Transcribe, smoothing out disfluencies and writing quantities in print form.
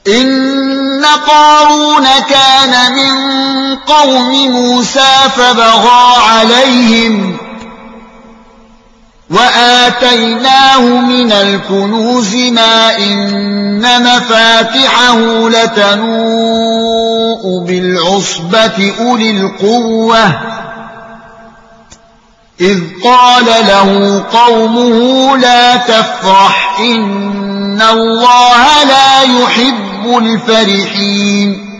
إن قارون كان من قوم موسى فبغى عليهم وآتيناه من الكنوز ما إن مفاتحه لتنوء بالعصبة أولي القوة إذ قال له قومه لا تفرح إن الله لا يحب الفرحين